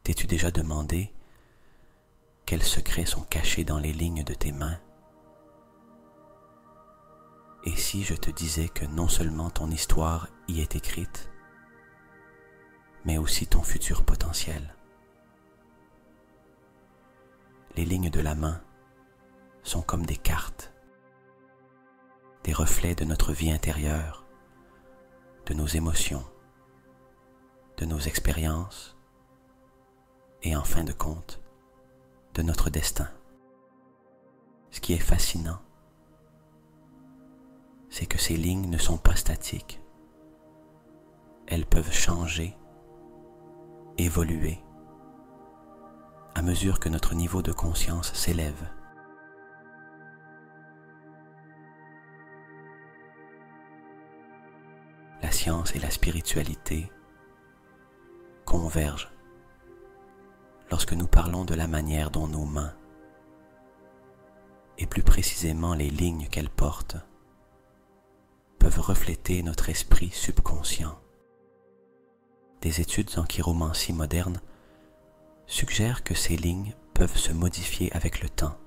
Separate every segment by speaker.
Speaker 1: T'es-tu déjà demandé quels secrets sont cachés dans les lignes de tes mains? Et si je te disais que non seulement ton histoire y est écrite, mais aussi ton futur potentiel? Les lignes de la main sont comme des cartes, des reflets de notre vie intérieure, de nos émotions, de nos expériences et en fin de compte, de notre destin. Ce qui est fascinant, c'est que ces lignes ne sont pas statiques. Elles peuvent changer, évoluer, à mesure que notre niveau de conscience s'élève. La science et la spiritualité convergent lorsque nous parlons de la manière dont nos mains, et plus précisément les lignes qu'elles portent, peuvent refléter notre esprit subconscient. Des études en chiromancie moderne suggèrent que ces lignes peuvent se modifier avec le temps,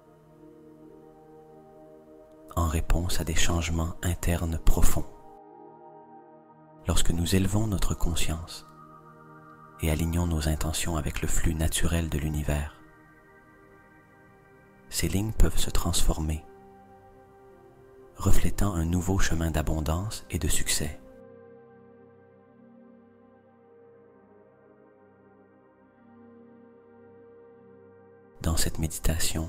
Speaker 1: en réponse à des changements internes profonds. Lorsque nous élevons notre conscience et alignons nos intentions avec le flux naturel de l'univers, ces lignes peuvent se transformer, reflétant un nouveau chemin d'abondance et de succès. Dans cette méditation,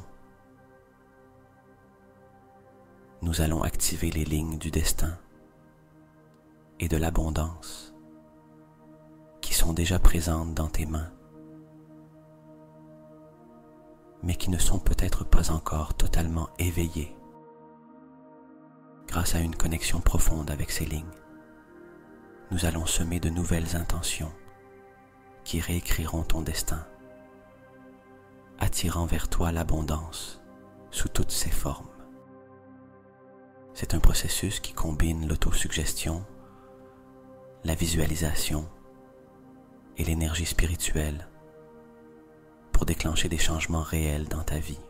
Speaker 1: nous allons activer les lignes du destin et de l'abondance qui sont déjà présentes dans tes mains, mais qui ne sont peut-être pas encore totalement éveillées. Grâce à une connexion profonde avec ces lignes, nous allons semer de nouvelles intentions qui réécriront ton destin, attirant vers toi l'abondance sous toutes ses formes. C'est un processus qui combine l'autosuggestion, la visualisation et l'énergie spirituelle pour déclencher des changements réels dans ta vie.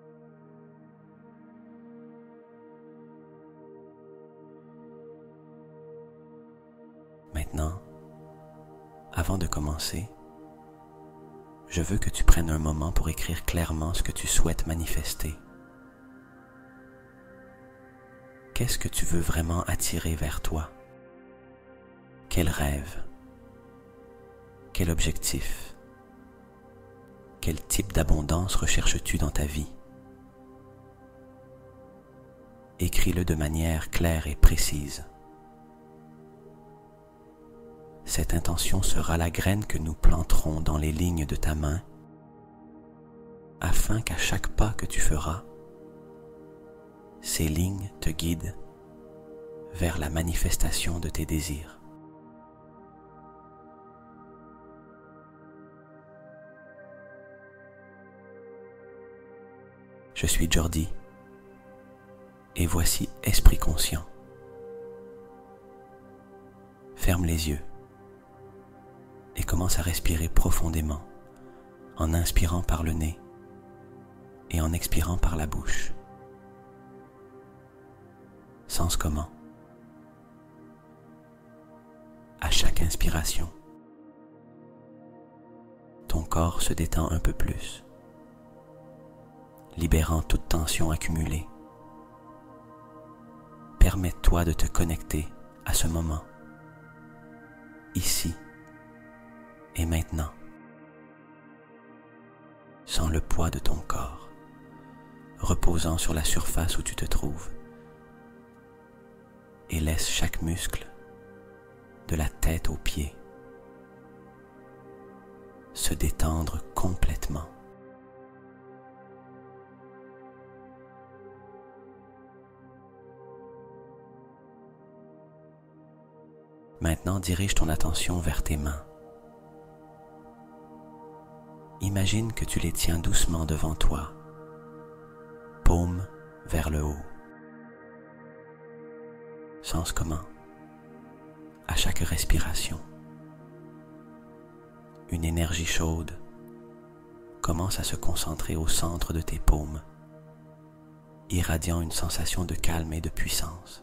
Speaker 1: Maintenant, avant de commencer, je veux que tu prennes un moment pour écrire clairement ce que tu souhaites manifester. Qu'est-ce que tu veux vraiment attirer vers toi? Quel rêve? Quel objectif? Quel type d'abondance recherches-tu dans ta vie? Écris-le de manière claire et précise. Cette intention sera la graine que nous planterons dans les lignes de ta main, afin qu'à chaque pas que tu feras, ces lignes te guident vers la manifestation de tes désirs. Je suis Jordi, et voici Esprit Conscient. Ferme les yeux et commence à respirer profondément en inspirant par le nez et en expirant par la bouche. Sens comment, à chaque inspiration, ton corps se détend un peu plus, libérant toute tension accumulée. Permets-toi de te connecter à ce moment, ici et maintenant, sans le poids de ton corps, reposant sur la surface où tu te trouves, et laisse chaque muscle, de la tête aux pieds, se détendre complètement. Maintenant, dirige ton attention vers tes mains. Imagine que tu les tiens doucement devant toi, paume vers le haut. Sens comment, à chaque respiration, une énergie chaude commence à se concentrer au centre de tes paumes, irradiant une sensation de calme et de puissance.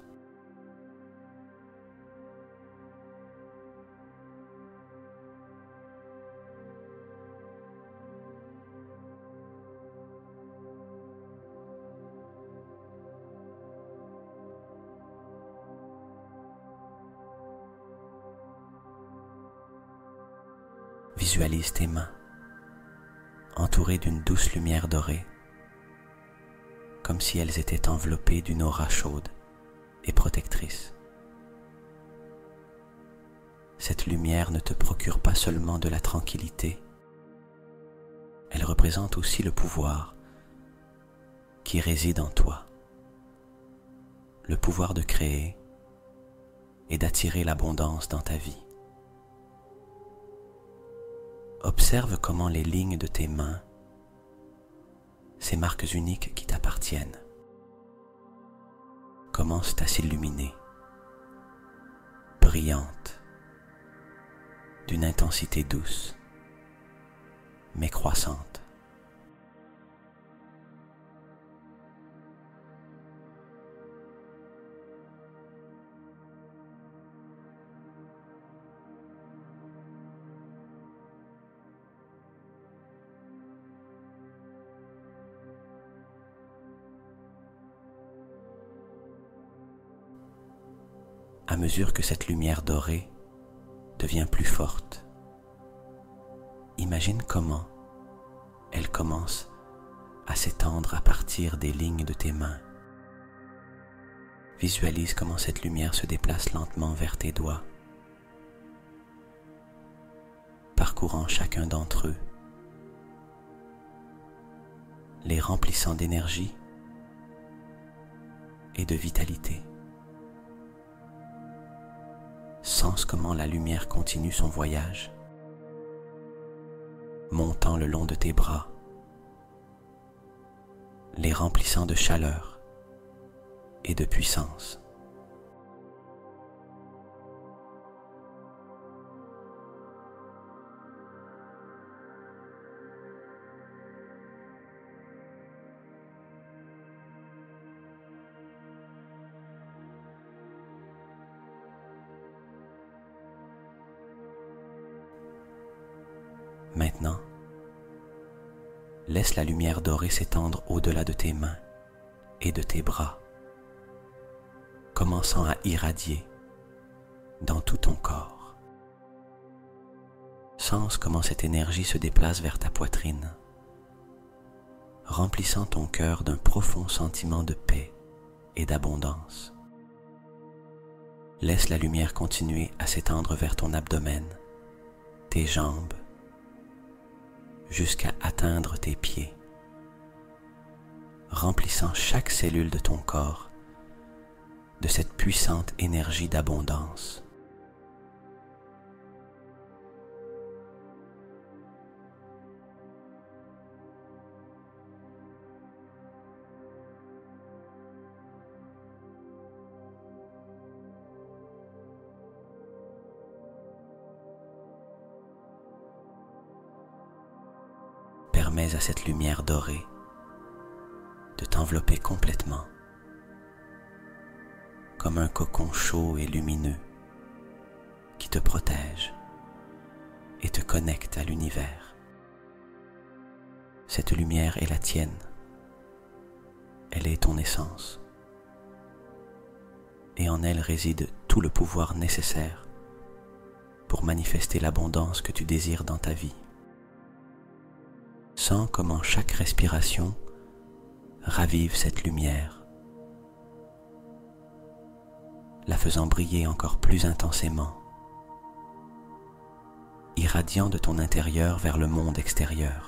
Speaker 1: Visualise tes mains entourées d'une douce lumière dorée, comme si elles étaient enveloppées d'une aura chaude et protectrice. Cette lumière ne te procure pas seulement de la tranquillité, elle représente aussi le pouvoir qui réside en toi, le pouvoir de créer et d'attirer l'abondance dans ta vie. Observe comment les lignes de tes mains, ces marques uniques qui t'appartiennent, commencent à s'illuminer, brillantes, d'une intensité douce, mais croissante. À mesure que cette lumière dorée devient plus forte, imagine comment elle commence à s'étendre à partir des lignes de tes mains. Visualise comment cette lumière se déplace lentement vers tes doigts, parcourant chacun d'entre eux, les remplissant d'énergie et de vitalité. Sens comment la lumière continue son voyage, montant le long de tes bras, les remplissant de chaleur et de puissance. Maintenant, laisse la lumière dorée s'étendre au-delà de tes mains et de tes bras, commençant à irradier dans tout ton corps. Sens comment cette énergie se déplace vers ta poitrine, remplissant ton cœur d'un profond sentiment de paix et d'abondance. Laisse la lumière continuer à s'étendre vers ton abdomen, tes jambes, jusqu'à atteindre tes pieds, remplissant chaque cellule de ton corps de cette puissante énergie d'abondance. Permets à cette lumière dorée de t'envelopper complètement, comme un cocon chaud et lumineux qui te protège et te connecte à l'univers. Cette lumière est la tienne, elle est ton essence, et en elle réside tout le pouvoir nécessaire pour manifester l'abondance que tu désires dans ta vie. Sens comment chaque respiration ravive cette lumière, la faisant briller encore plus intensément, irradiant de ton intérieur vers le monde extérieur.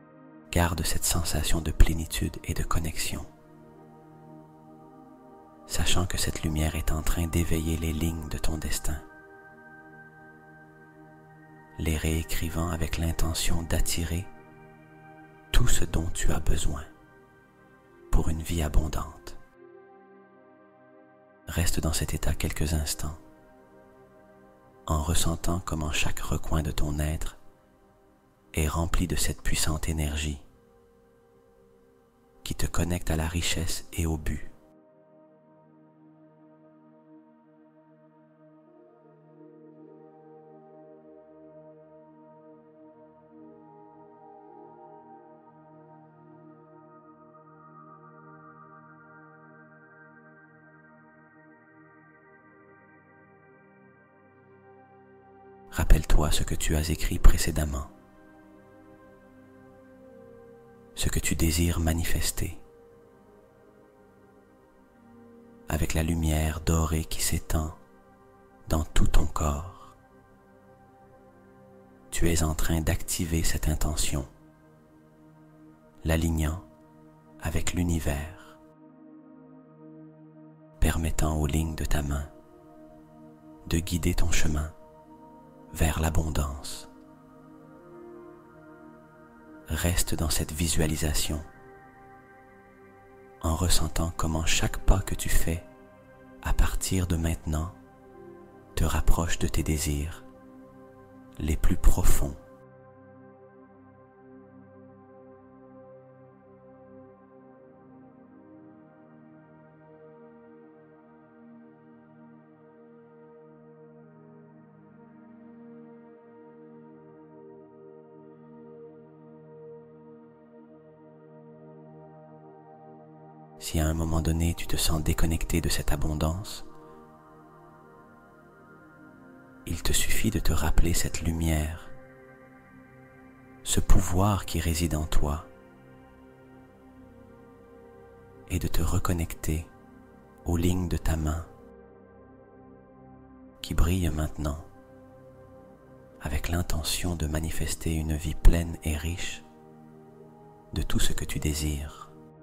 Speaker 1: Garde cette sensation de plénitude et de connexion. sachant que cette lumière est en train d'éveiller les lignes de ton destin, les réécrivant avec l'intention d'attirer tout ce dont tu as besoin pour une vie abondante. Reste dans cet état quelques instants, en ressentant comment chaque recoin de ton être est rempli de cette puissante énergie qui te connecte à la richesse et au but. Rappelle-toi ce que tu as écrit précédemment, ce que tu désires manifester, avec la lumière dorée qui s'étend dans tout ton corps. Tu es en train d'activer cette intention, l'alignant avec l'univers, permettant aux lignes de ta main de guider ton chemin vers l'abondance. Reste dans cette visualisation, en ressentant comment chaque pas que tu fais à partir de maintenant te rapproche de tes désirs les plus profonds. Si à un moment donné tu te sens déconnecté de cette abondance, il te suffit de te rappeler cette lumière, ce pouvoir qui réside en toi, et de te reconnecter aux lignes de ta main qui brillent maintenant avec l'intention de manifester une vie pleine et riche de tout ce que tu désires.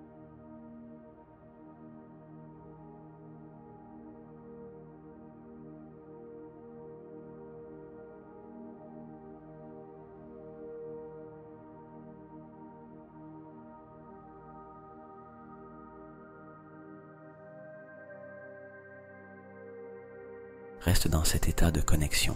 Speaker 1: Reste dans cet état de connexion.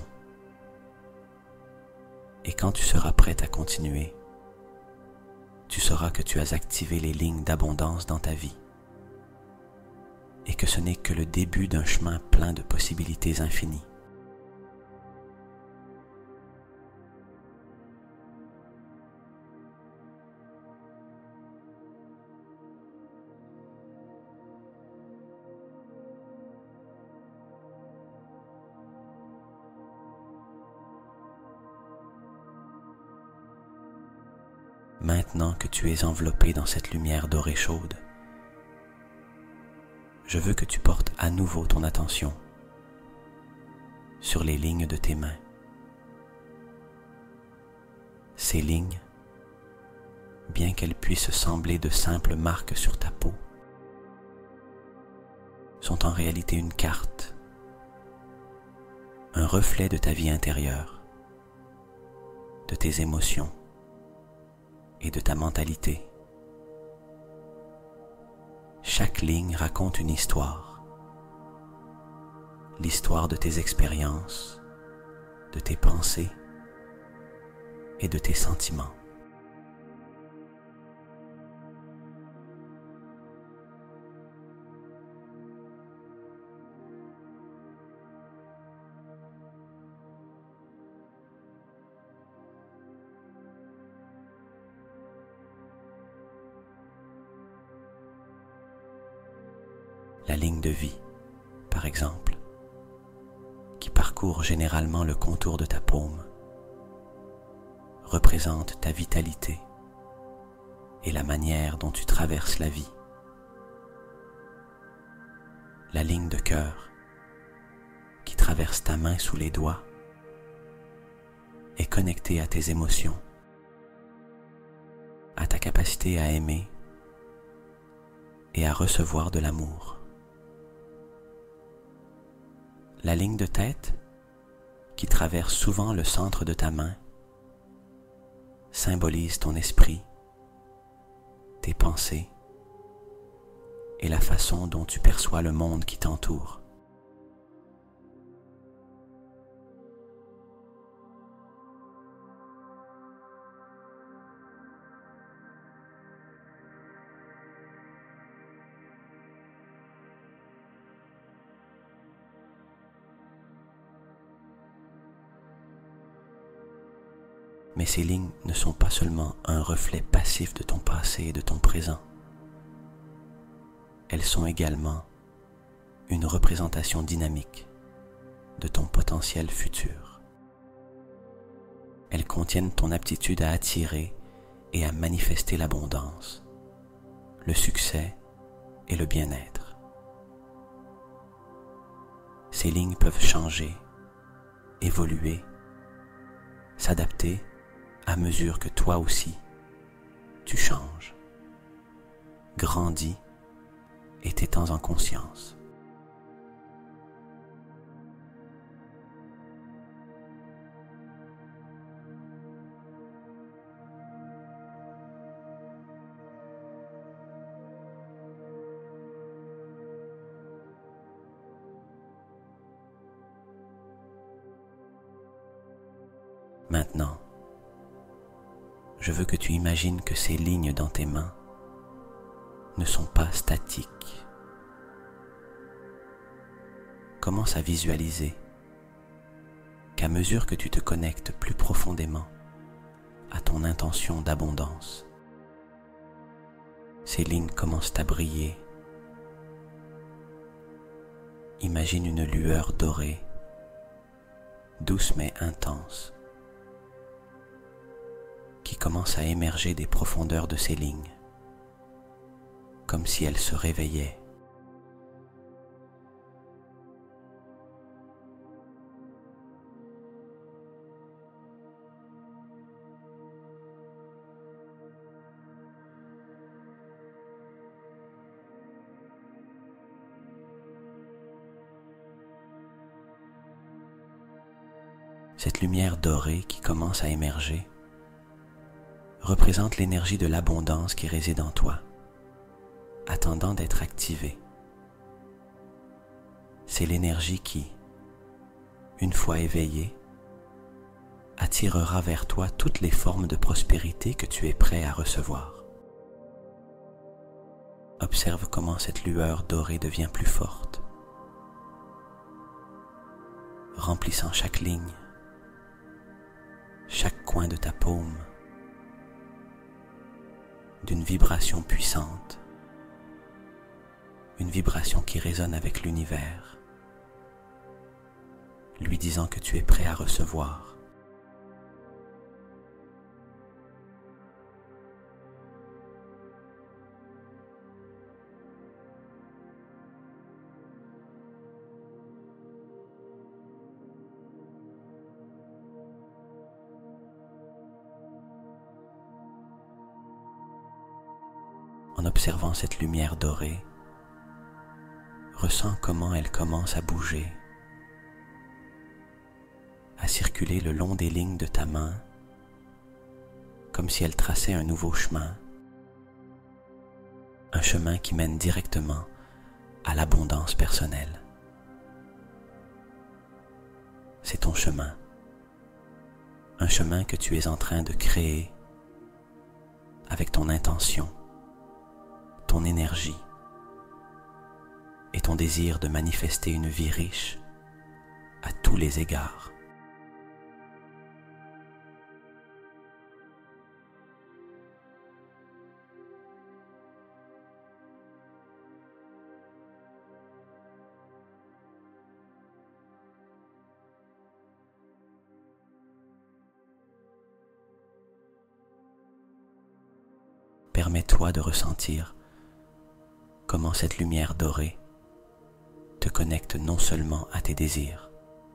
Speaker 1: Et quand tu seras prête à continuer, tu sauras que tu as activé les lignes d'abondance dans ta vie et que ce n'est que le début d'un chemin plein de possibilités infinies. Maintenant que tu es enveloppé dans cette lumière dorée chaude, je veux que tu portes à nouveau ton attention sur les lignes de tes mains. Ces lignes, bien qu'elles puissent sembler de simples marques sur ta peau, sont en réalité une carte, un reflet de ta vie intérieure, de tes émotions et de ta mentalité. Chaque ligne raconte une histoire, l'histoire de tes expériences, de tes pensées et de tes sentiments. La ligne de vie, par exemple, qui parcourt généralement le contour de ta paume, représente ta vitalité et la manière dont tu traverses la vie. La ligne de cœur, qui traverse ta main sous les doigts, est connectée à tes émotions, à ta capacité à aimer et à recevoir de l'amour. La ligne de tête, qui traverse souvent le centre de ta main, symbolise ton esprit, tes pensées et la façon dont tu perçois le monde qui t'entoure. Mais ces lignes ne sont pas seulement un reflet passif de ton passé et de ton présent. Elles sont également une représentation dynamique de ton potentiel futur. Elles contiennent ton aptitude à attirer et à manifester l'abondance, le succès et le bien-être. Ces lignes peuvent changer, évoluer, s'adapter à mesure que toi aussi, tu changes, grandis et t'étends en conscience. Maintenant, je veux que tu imagines que ces lignes dans tes mains ne sont pas statiques. Commence à visualiser qu'à mesure que tu te connectes plus profondément à ton intention d'abondance, ces lignes commencent à briller. Imagine une lueur dorée, douce mais intense, qui commence à émerger des profondeurs de ces lignes, comme si elles se réveillaient. Cette lumière dorée qui commence à émerger représente l'énergie de l'abondance qui réside en toi, attendant d'être activée. C'est l'énergie qui, une fois éveillée, attirera vers toi toutes les formes de prospérité que tu es prêt à recevoir. Observe comment cette lueur dorée devient plus forte, remplissant chaque ligne, chaque coin de ta paume, d'une vibration puissante, une vibration qui résonne avec l'univers, lui disant que tu es prêt à recevoir. En observant cette lumière dorée, ressens comment elle commence à bouger, à circuler le long des lignes de ta main, comme si elle traçait un nouveau chemin, un chemin qui mène directement à l'abondance personnelle. C'est ton chemin, un chemin que tu es en train de créer avec ton intention, ton énergie et ton désir de manifester une vie riche à tous les égards. Permets-toi de ressentir comment cette lumière dorée te connecte non seulement à tes désirs,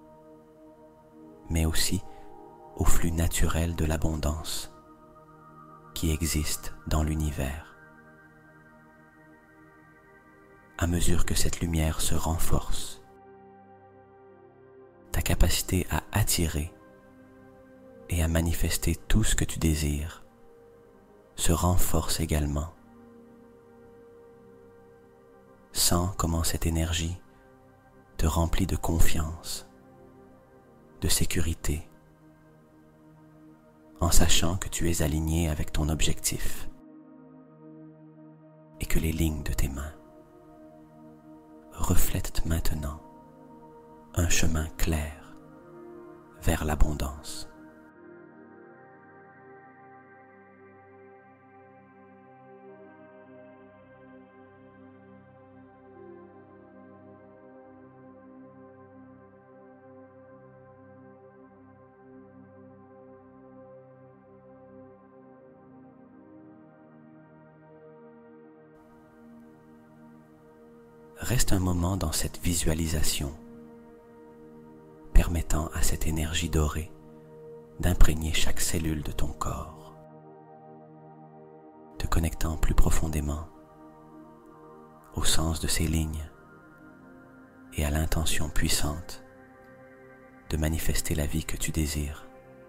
Speaker 1: mais aussi au flux naturel de l'abondance qui existe dans l'univers. À mesure que cette lumière se renforce, capacité à attirer et à manifester tout ce que tu désires se renforce également. Sens comment cette énergie te remplit de confiance, de sécurité, en sachant que tu es aligné avec ton objectif et que les lignes de tes mains reflètent maintenant un chemin clair vers l'abondance. Reste un moment dans cette visualisation, permettant à cette énergie dorée d'imprégner chaque cellule de ton corps, te connectant plus profondément au sens de ces lignes et à l'intention puissante de manifester la vie que tu désires.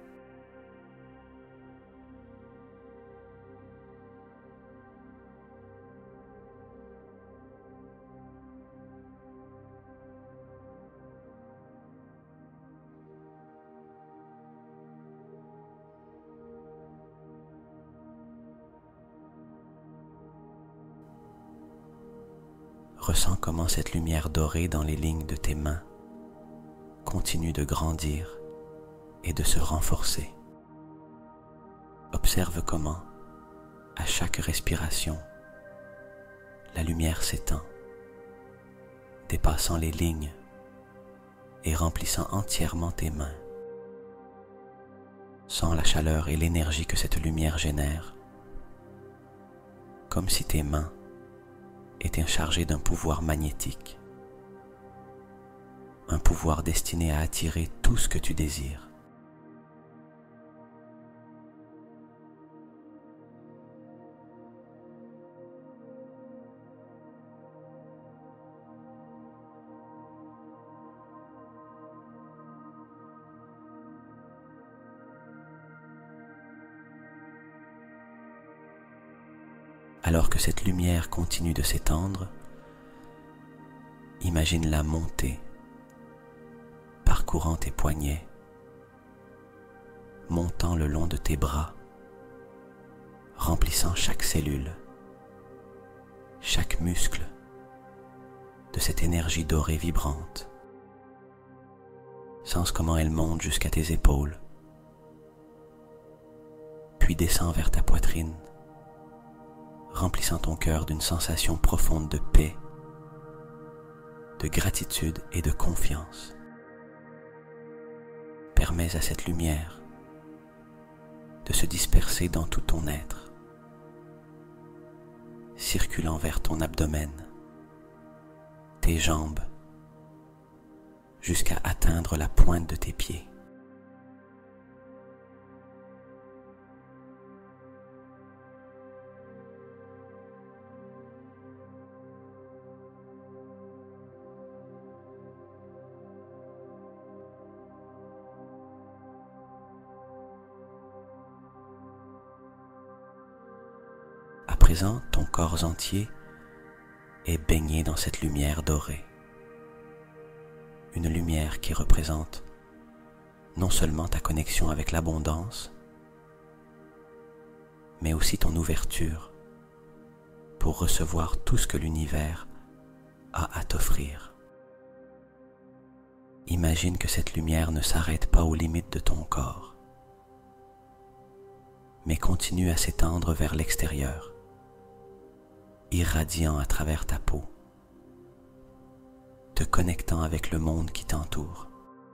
Speaker 1: Ressens comment cette lumière dorée dans les lignes de tes mains continue de grandir et de se renforcer. Observe comment, à chaque respiration, la lumière s'étend, dépassant les lignes et remplissant entièrement tes mains. Sens la chaleur et l'énergie que cette lumière génère, comme si tes mains étaient chargées d'un pouvoir magnétique, un pouvoir destiné à attirer tout ce que tu désires. Alors que cette lumière continue de s'étendre, imagine-la monter, parcourant tes poignets, montant le long de tes bras, remplissant chaque cellule, chaque muscle de cette énergie dorée vibrante. Sens comment elle monte jusqu'à tes épaules, puis descend vers ta poitrine, remplissant ton cœur d'une sensation profonde de paix, de gratitude et de confiance. Permets à cette lumière de se disperser dans tout ton être, circulant vers ton abdomen, tes jambes, jusqu'à atteindre la pointe de tes pieds. À présent, ton corps entier est baigné dans cette lumière dorée. Une lumière qui représente non seulement ta connexion avec l'abondance, mais aussi ton ouverture pour recevoir tout ce que l'univers a à t'offrir. Imagine que cette lumière ne s'arrête pas aux limites de ton corps, mais continue à s'étendre vers l'extérieur, irradiant à travers ta peau, te connectant avec le monde qui t'entoure.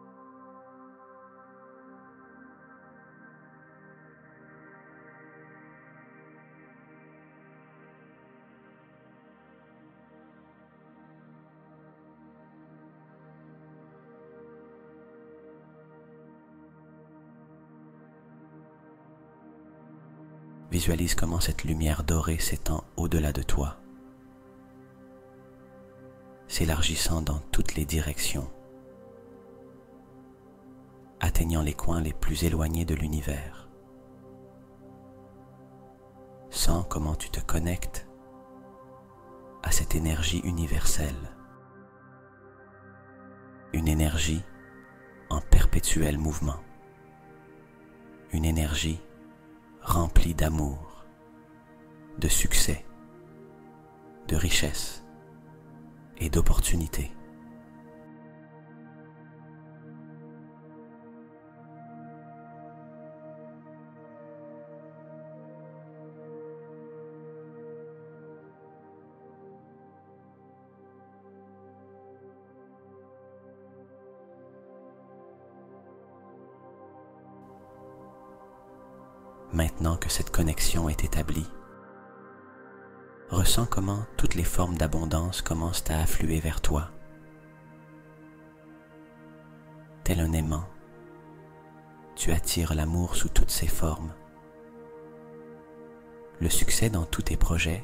Speaker 1: Visualise comment cette lumière dorée s'étend au-delà de toi, s'élargissant dans toutes les directions, atteignant les coins les plus éloignés de l'univers. Sens comment tu te connectes à cette énergie universelle, une énergie en perpétuel mouvement, une énergie remplie d'amour, de succès, de richesse et d'opportunités. Maintenant que cette connexion est établie, ressens comment toutes les formes d'abondance commencent à affluer vers toi. Tel un aimant, tu attires l'amour sous toutes ses formes, le succès dans tous tes projets,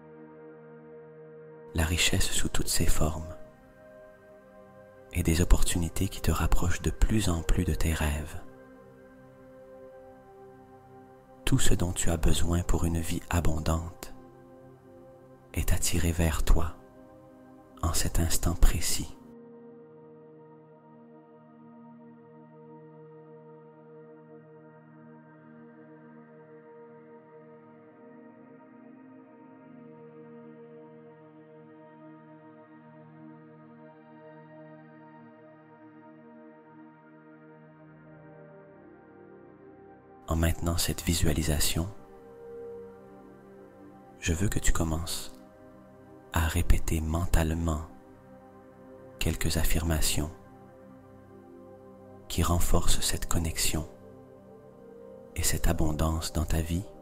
Speaker 1: la richesse sous toutes ses formes, et des opportunités qui te rapprochent de plus en plus de tes rêves. Tout ce dont tu as besoin pour une vie abondante est attiré vers toi en cet instant précis. En maintenant cette visualisation, je veux que tu commences à répéter mentalement quelques affirmations qui renforcent cette connexion et cette abondance dans ta vie.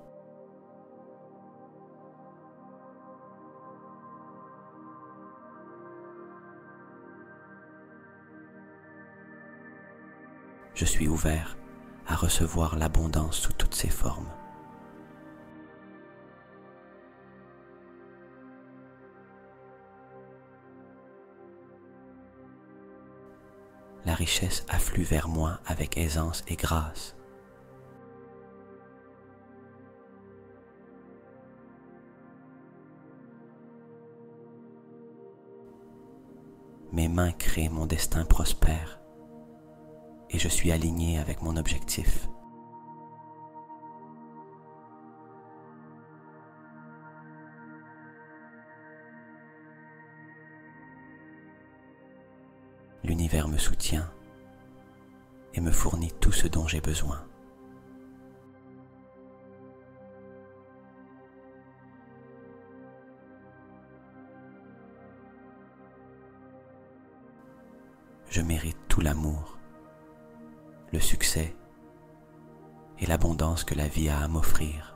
Speaker 1: Je suis ouvert à recevoir l'abondance sous toutes ses formes. La richesse afflue vers moi avec aisance et grâce. Mes mains créent mon destin prospère et je suis aligné avec mon objectif. L'univers me soutient et me fournit tout ce dont j'ai besoin. Je mérite tout l'amour, le succès et l'abondance que la vie a à m'offrir.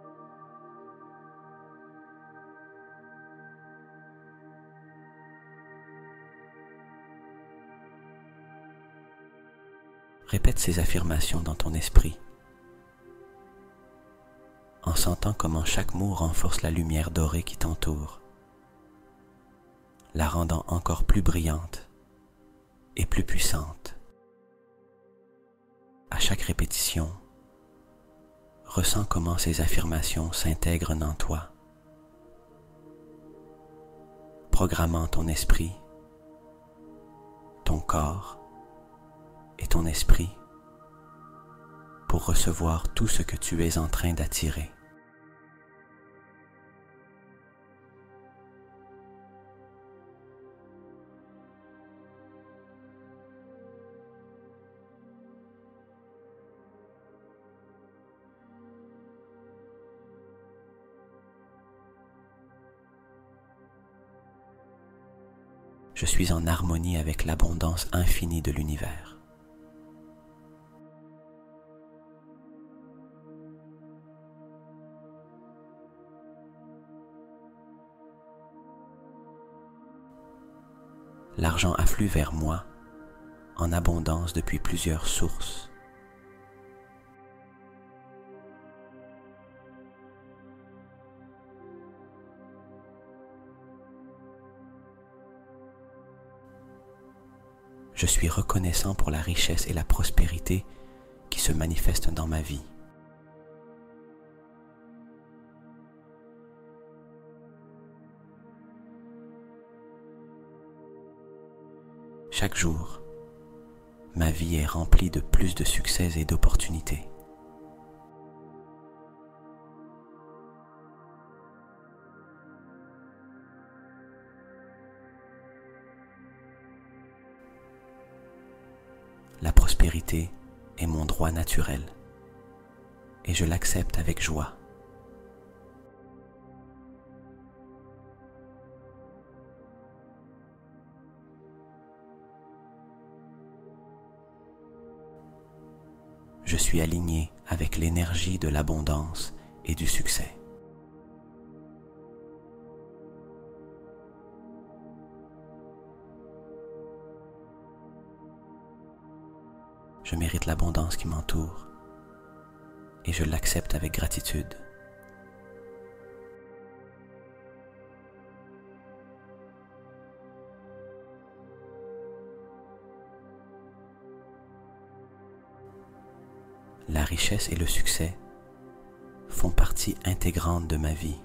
Speaker 1: Répète ces affirmations dans ton esprit, en sentant comment chaque mot renforce la lumière dorée qui t'entoure, la rendant encore plus brillante et plus puissante. À chaque répétition, ressens comment ces affirmations s'intègrent en toi, programmant ton esprit, ton corps et ton esprit pour recevoir tout ce que tu es en train d'attirer. Je suis en harmonie avec l'abondance infinie de l'univers. L'argent afflue vers moi en abondance depuis plusieurs sources. Je suis reconnaissant pour la richesse et la prospérité qui se manifestent dans ma vie. Chaque jour, ma vie est remplie de plus de succès et d'opportunités. La prospérité est mon droit naturel et je l'accepte avec joie. Je suis aligné avec l'énergie de l'abondance et du succès. Je mérite l'abondance qui m'entoure et je l'accepte avec gratitude. La richesse et le succès font partie intégrante de ma vie.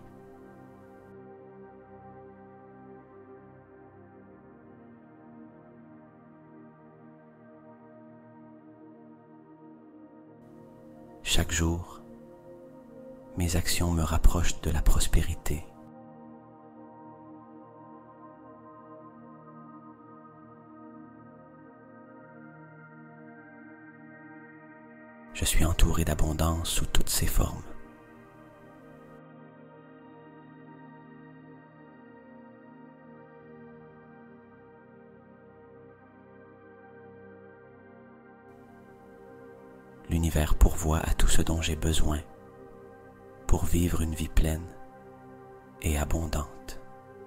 Speaker 1: Chaque jour, mes actions me rapprochent de la prospérité. Je suis entouré d'abondance sous toutes ses formes. L'univers pourvoit à tout ce dont j'ai besoin pour vivre une vie pleine et abondante.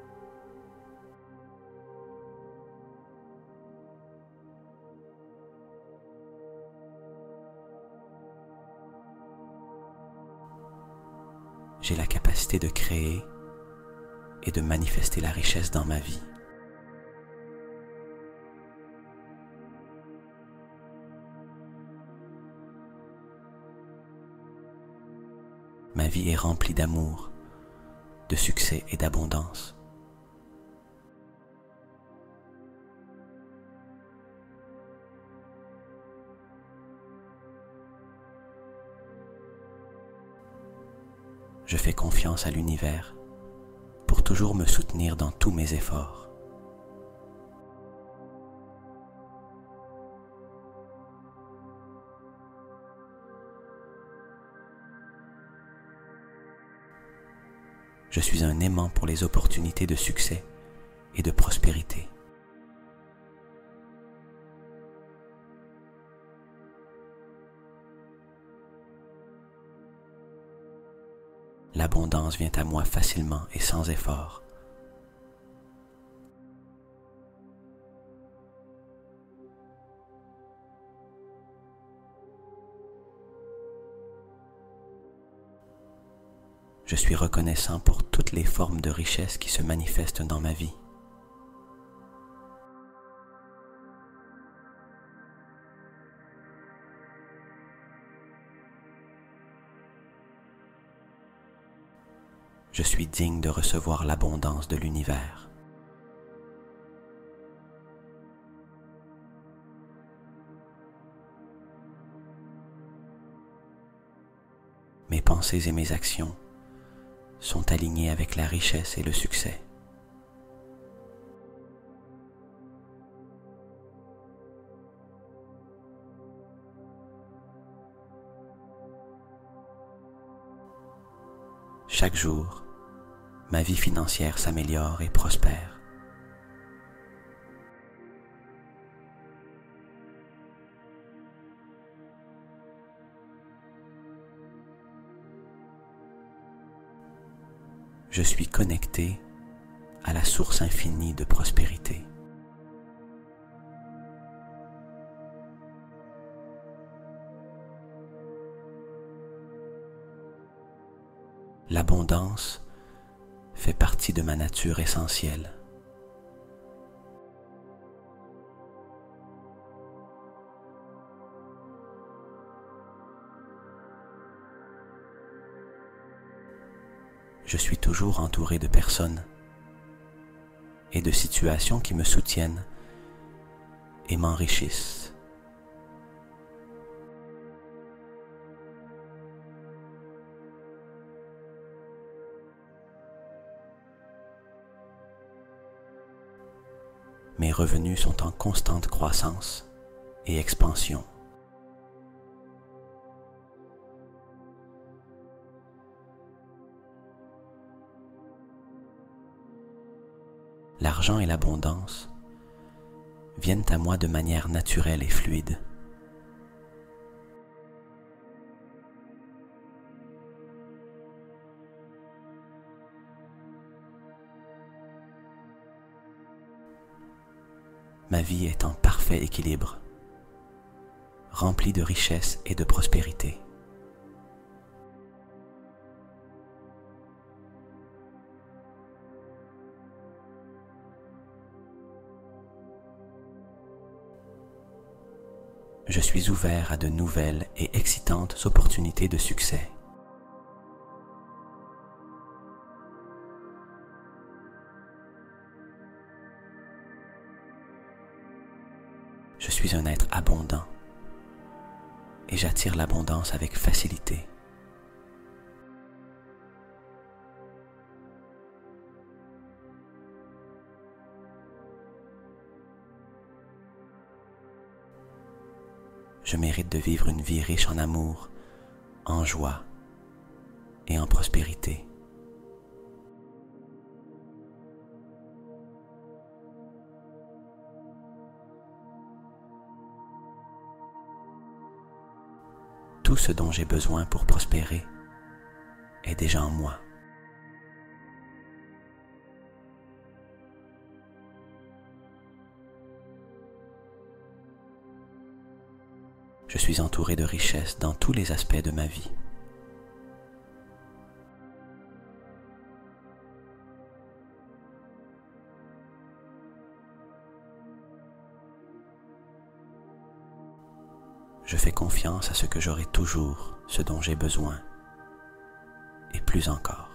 Speaker 1: J'ai la capacité de créer et de manifester la richesse dans ma vie. Ma vie est remplie d'amour, de succès et d'abondance. Je fais confiance à l'univers pour toujours me soutenir dans tous mes efforts. Je suis un aimant pour les opportunités de succès et de prospérité. L'abondance vient à moi facilement et sans effort. Je suis reconnaissant pour toutes les formes de richesse qui se manifestent dans ma vie. Je suis digne de recevoir l'abondance de l'univers. Mes pensées et mes actions sont alignés avec la richesse et le succès. Chaque jour, ma vie financière s'améliore et prospère. Je suis connecté à la source infinie de prospérité. L'abondance fait partie de ma nature essentielle. Je suis toujours entouré de personnes et de situations qui me soutiennent et m'enrichissent. Mes revenus sont en constante croissance et expansion. L'argent et l'abondance viennent à moi de manière naturelle et fluide. Ma vie est en parfait équilibre, remplie de richesse et de prospérité. Je suis ouvert à de nouvelles et excitantes opportunités de succès. Je suis un être abondant et j'attire l'abondance avec facilité. Je mérite de vivre une vie riche en amour, en joie et en prospérité. Tout ce dont j'ai besoin pour prospérer est déjà en moi. Je suis entouré de richesses dans tous les aspects de ma vie. Je fais confiance à ce que j'aurai toujours ce dont j'ai besoin, et plus encore.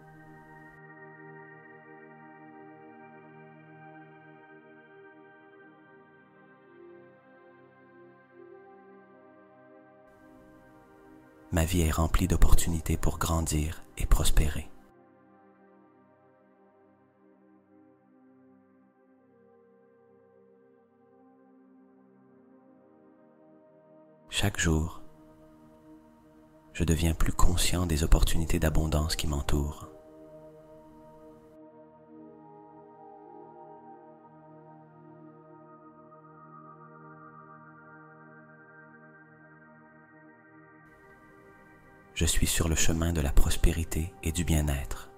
Speaker 1: Ma vie est remplie d'opportunités pour grandir et prospérer. Chaque jour, je deviens plus conscient des opportunités d'abondance qui m'entourent. Je suis sur le chemin de la prospérité et du bien-être.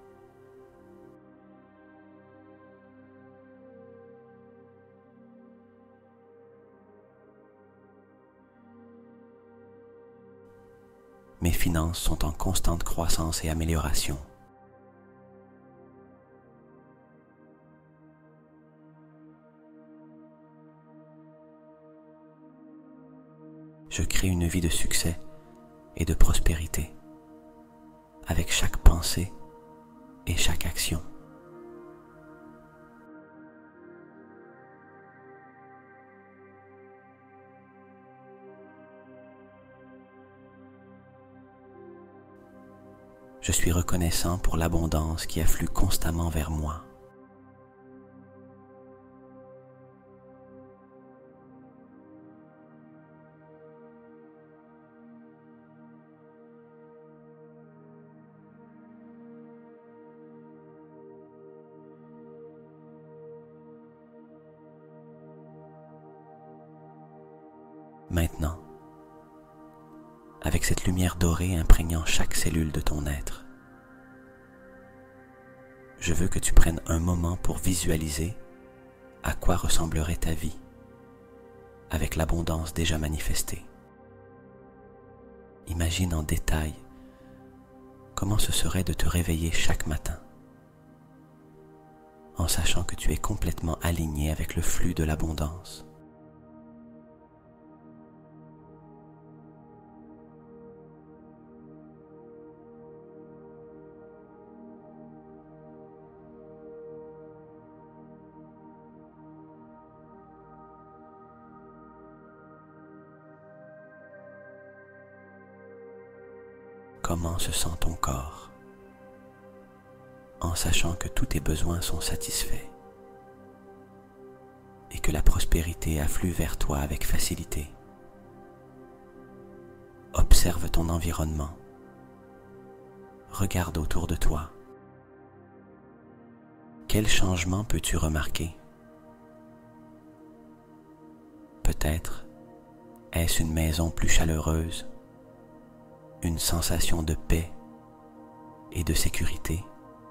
Speaker 1: Mes finances sont en constante croissance et amélioration. Je crée une vie de succès et de prospérité avec chaque pensée et chaque action. Je suis reconnaissant pour l'abondance qui afflue constamment vers moi. Maintenant, avec cette lumière dorée imprégnant chaque cellule de ton être, je veux que tu prennes un moment pour visualiser à quoi ressemblerait ta vie avec l'abondance déjà manifestée. Imagine en détail comment ce serait de te réveiller chaque matin en sachant que tu es complètement aligné avec le flux de l'abondance. comment se sent ton corps, en sachant que tous tes besoins sont satisfaits et que la prospérité afflue vers toi avec facilité. Observe ton environnement. Regarde autour de toi. Quel changement peux-tu remarquer? Peut-être est-ce une maison plus chaleureuse, une sensation de paix et de sécurité,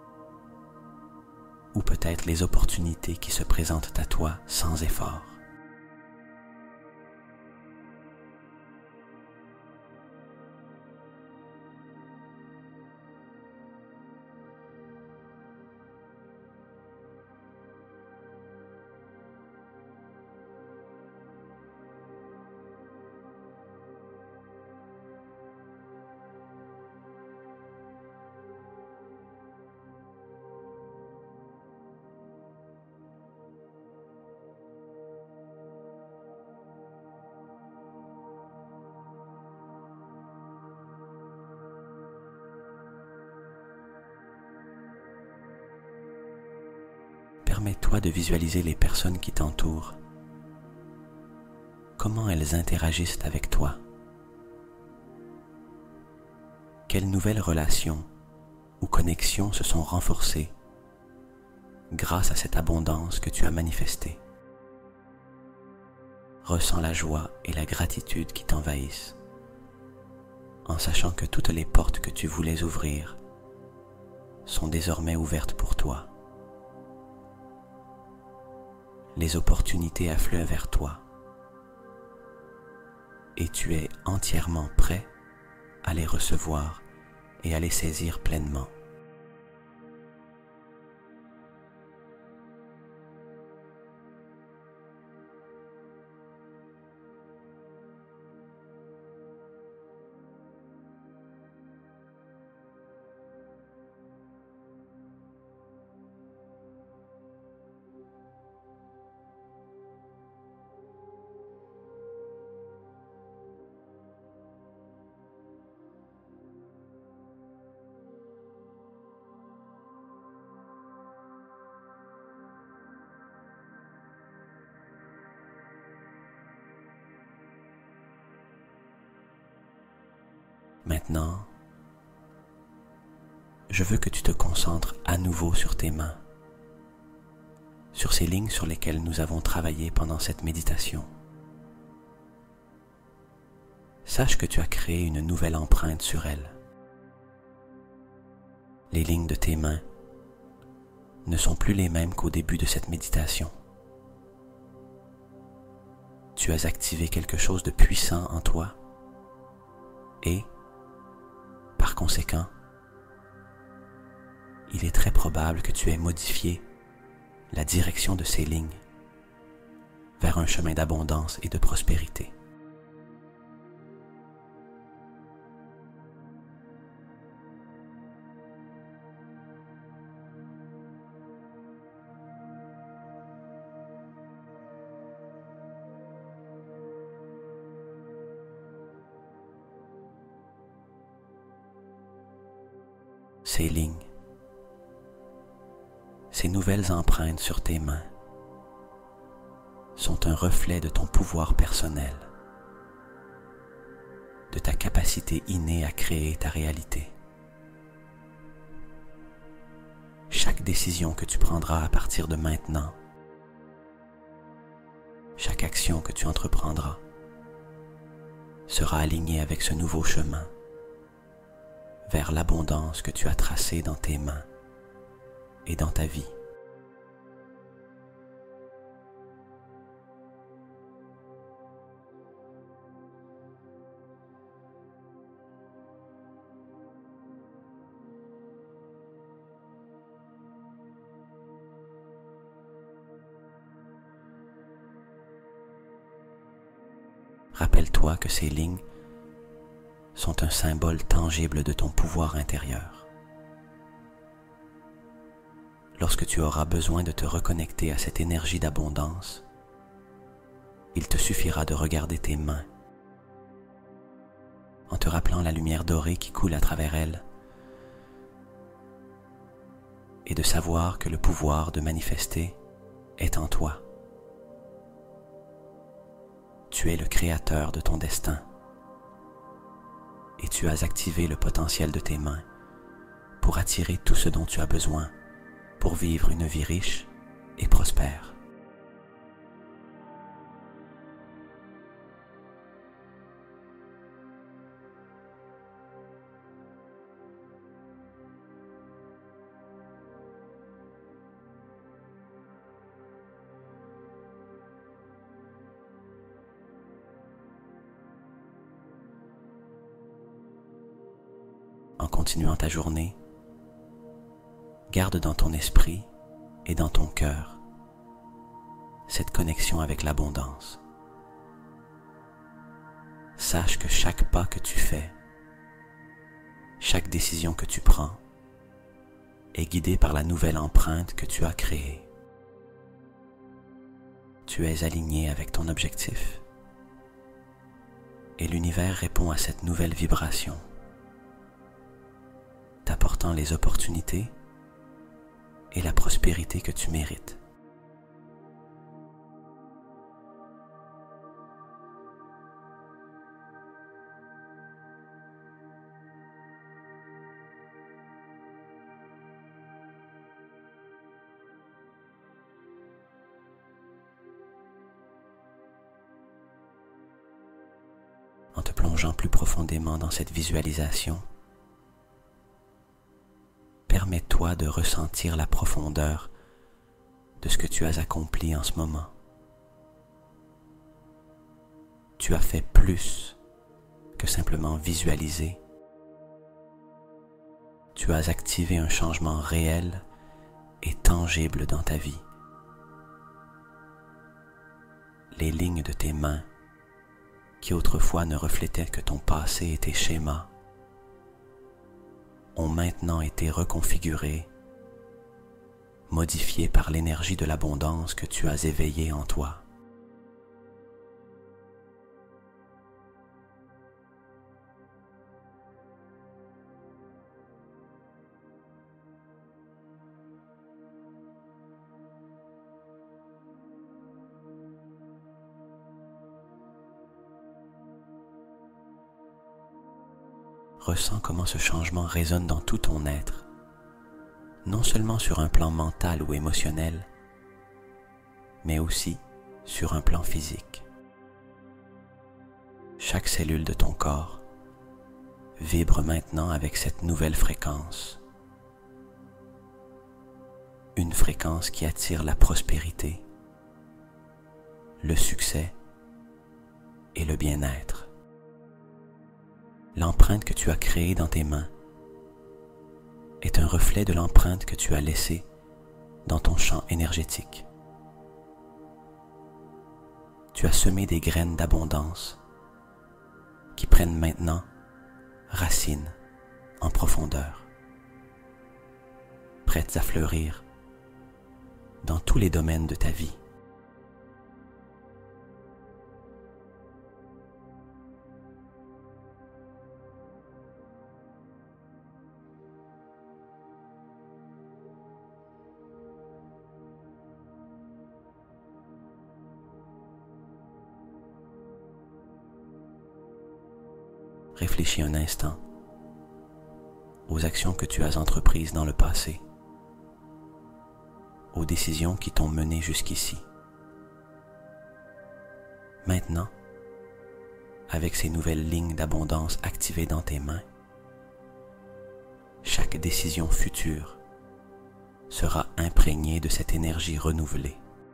Speaker 1: ou peut-être les opportunités qui se présentent à toi sans effort. Permets-toi de visualiser les personnes qui t'entourent. Comment elles interagissent avec toi? Quelles nouvelles relations ou connexions se sont renforcées grâce à cette abondance que tu as manifestée? Ressens la joie et la gratitude qui t'envahissent, en sachant que toutes les portes que tu voulais ouvrir sont désormais ouvertes pour toi. Les opportunités affluent vers toi et tu es entièrement prêt à les recevoir et à les saisir pleinement. Maintenant, je veux que tu te concentres à nouveau sur tes mains, sur ces lignes sur lesquelles nous avons travaillé pendant cette méditation. Sache que tu as créé une nouvelle empreinte sur elles. Les lignes de tes mains ne sont plus les mêmes qu'au début de cette méditation. Tu as activé quelque chose de puissant en toi et, par conséquent, il est très probable que tu aies modifié la direction de ces lignes vers un chemin d'abondance et de prospérité. Ces lignes, ces nouvelles empreintes sur tes mains sont un reflet de ton pouvoir personnel, de ta capacité innée à créer ta réalité. Chaque décision que tu prendras à partir de maintenant, chaque action que tu entreprendras, sera alignée avec ce nouveau chemin vers l'abondance que tu as tracée dans tes mains et dans ta vie. Rappelle-toi que ces lignes sont un symbole tangible de ton pouvoir intérieur. Lorsque tu auras besoin de te reconnecter à cette énergie d'abondance, il te suffira de regarder tes mains en te rappelant la lumière dorée qui coule à travers elle, et de savoir que le pouvoir de manifester est en toi. Tu es le créateur de ton destin et tu as activé le potentiel de tes mains pour attirer tout ce dont tu as besoin pour vivre une vie riche et prospère. En continuant ta journée, garde dans ton esprit et dans ton cœur cette connexion avec l'abondance. Sache que chaque pas que tu fais, chaque décision que tu prends, est guidée par la nouvelle empreinte que tu as créée. Tu es aligné avec ton objectif et l'univers répond à cette nouvelle vibration, t'apportant les opportunités et la prospérité que tu mérites. En te plongeant plus profondément dans cette visualisation, permets-toi de ressentir la profondeur de ce que tu as accompli en ce moment. Tu as fait plus que simplement visualiser. Tu as activé un changement réel et tangible dans ta vie. Les lignes de tes mains, qui autrefois ne reflétaient que ton passé et tes schémas, ont maintenant été reconfigurées, modifiées par l'énergie de l'abondance que tu as éveillée en toi. Ressens comment ce changement résonne dans tout ton être, non seulement sur un plan mental ou émotionnel, mais aussi sur un plan physique. Chaque cellule de ton corps vibre maintenant avec cette nouvelle fréquence, une fréquence qui attire la prospérité, le succès et le bien-être. L'empreinte que tu as créée dans tes mains est un reflet de l'empreinte que tu as laissée dans ton champ énergétique. Tu as semé des graines d'abondance qui prennent maintenant racine en profondeur, prêtes à fleurir dans tous les domaines de ta vie. Réfléchis un instant aux actions que tu as entreprises dans le passé, aux décisions qui t'ont mené jusqu'ici. Maintenant, avec ces nouvelles lignes d'abondance activées dans tes mains, chaque décision future sera imprégnée de cette énergie renouvelée.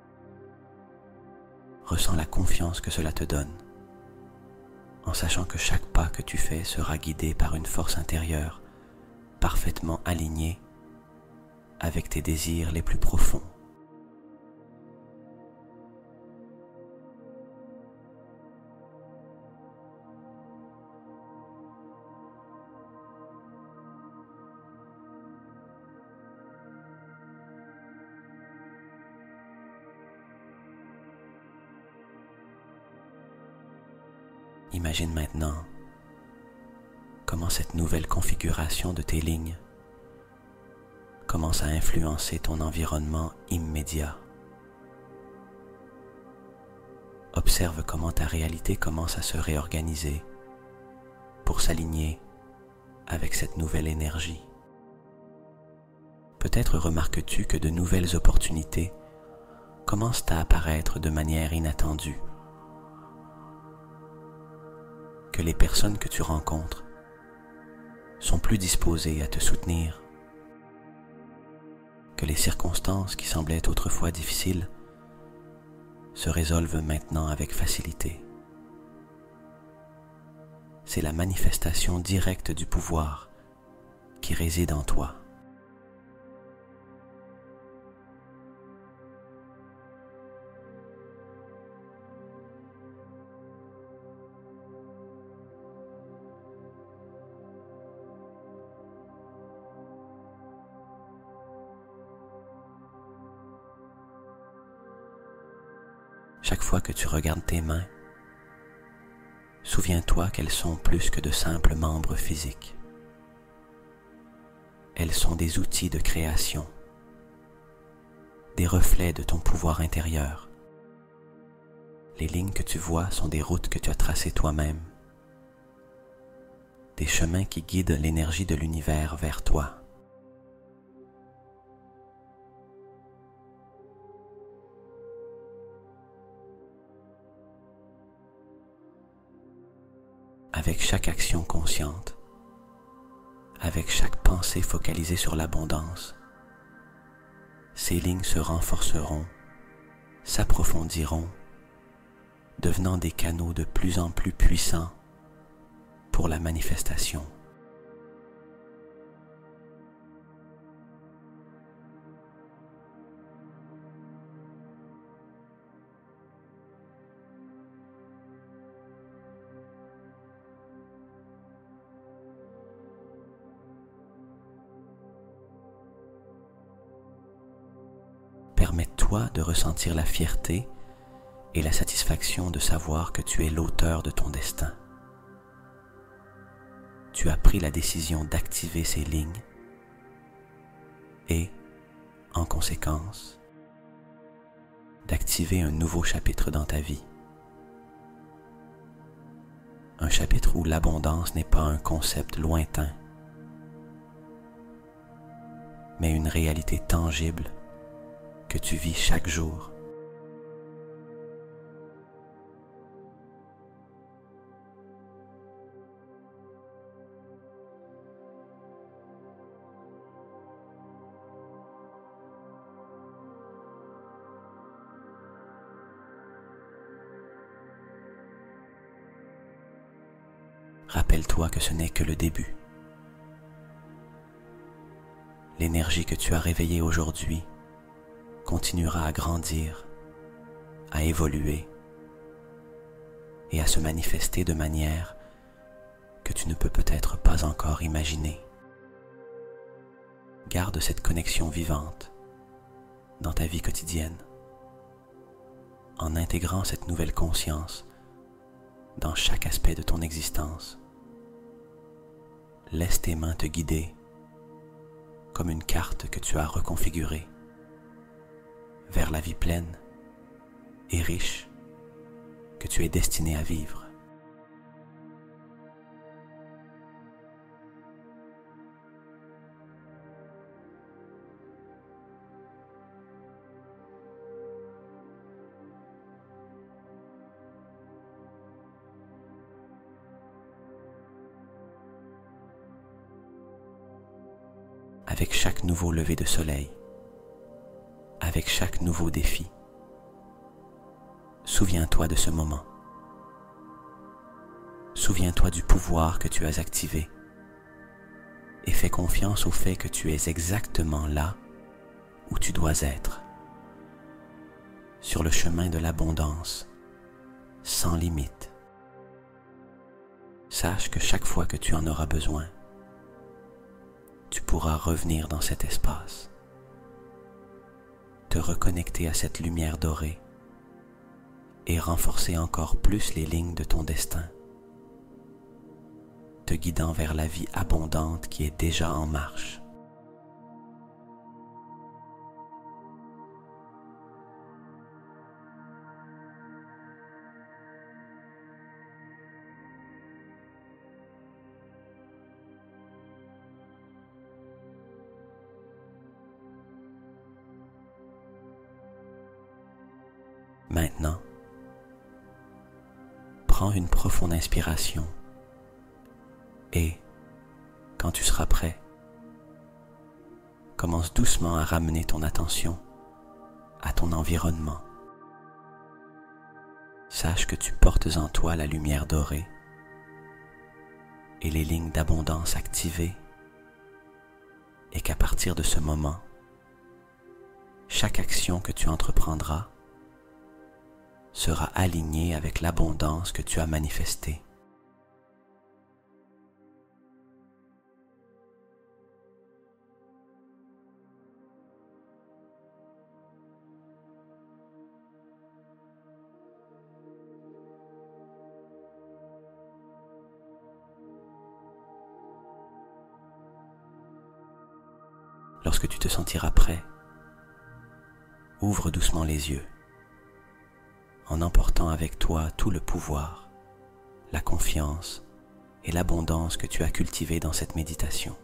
Speaker 1: Ressens la confiance que cela te donne, en sachant que chaque pas que tu fais sera guidé par une force intérieure parfaitement alignée avec tes désirs les plus profonds. Imagine maintenant comment cette nouvelle configuration de tes lignes commence à influencer ton environnement immédiat. Observe comment ta réalité commence à se réorganiser pour s'aligner avec cette nouvelle énergie. Peut-être remarques-tu que de nouvelles opportunités commencent à apparaître de manière inattendue, que les personnes que tu rencontres sont plus disposées à te soutenir, que les circonstances qui semblaient autrefois difficiles se résolvent maintenant avec facilité. C'est la manifestation directe du pouvoir qui réside en toi. Chaque fois que tu regardes tes mains, souviens-toi qu'elles sont plus que de simples membres physiques. Elles sont des outils de création, des reflets de ton pouvoir intérieur. Les lignes que tu vois sont des routes que tu as tracées toi-même, des chemins qui guident l'énergie de l'univers vers toi. Avec chaque action consciente, avec chaque pensée focalisée sur l'abondance, ces lignes se renforceront, s'approfondiront, devenant des canaux de plus en plus puissants pour la manifestation. Permets-toi de ressentir la fierté et la satisfaction de savoir que tu es l'auteur de ton destin. Tu as pris la décision d'activer ces lignes et, en conséquence, d'activer un nouveau chapitre dans ta vie. Un chapitre où l'abondance n'est pas un concept lointain, mais une réalité tangible que tu vis chaque jour. Rappelle-toi que ce n'est que le début. L'énergie que tu as réveillée aujourd'hui continuera à grandir, à évoluer et à se manifester de manière que tu ne peux peut-être pas encore imaginer. Garde cette connexion vivante dans ta vie quotidienne, en intégrant cette nouvelle conscience dans chaque aspect de ton existence. Laisse tes mains te guider comme une carte que tu as reconfigurée vers la vie pleine et riche que tu es destiné à vivre. Avec chaque nouveau lever de soleil, avec chaque nouveau défi, souviens-toi de ce moment. Souviens-toi du pouvoir que tu as activé et fais confiance au fait que tu es exactement là où tu dois être, sur le chemin de l'abondance, sans limite. Sache que chaque fois que tu en auras besoin, tu pourras revenir dans cet espace, te reconnecter à cette lumière dorée et renforcer encore plus les lignes de ton destin, te te guidant vers la vie abondante qui est déjà en marche. Maintenant, prends une profonde inspiration et, quand tu seras prêt, commence doucement à ramener ton attention à ton environnement. Sache que tu portes en toi la lumière dorée et les lignes d'abondance activées et qu'à partir de ce moment, chaque action que tu entreprendras sera alignée avec l'abondance que tu as manifestée. Lorsque tu te sentiras prêt, ouvre doucement les yeux, en emportant avec toi tout le pouvoir, la confiance et l'abondance que tu as cultivées dans cette méditation.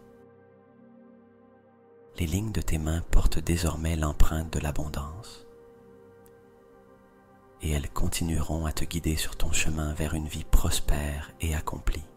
Speaker 1: Les lignes de tes mains portent désormais l'empreinte de l'abondance et elles continueront à te guider sur ton chemin vers une vie prospère et accomplie.